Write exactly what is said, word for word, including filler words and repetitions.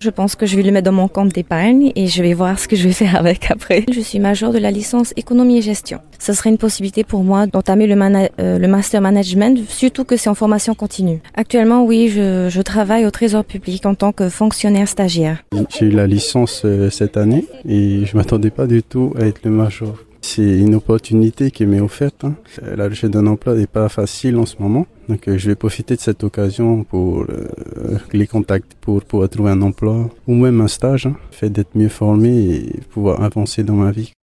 Je pense que je vais le mettre dans mon compte d'épargne et je vais voir ce que je vais faire avec après. Je suis majeure de la licence économie et gestion. Ce serait une possibilité pour moi d'entamer le, mana- euh, le master management, surtout que c'est en formation continue. Actuellement, oui, je, je travaille au Trésor public en tant que fonctionnaire stagiaire. J'ai eu la licence euh, cette année et je m'attendais pas du tout à être le major. C'est une opportunité qui m'est offerte. Hein. La recherche d'un emploi n'est pas facile en ce moment. Donc euh, je vais profiter de cette occasion pour euh, les contacts, pour pouvoir trouver un emploi ou même un stage. Hein. Fait d'être mieux formé et pouvoir avancer dans ma vie.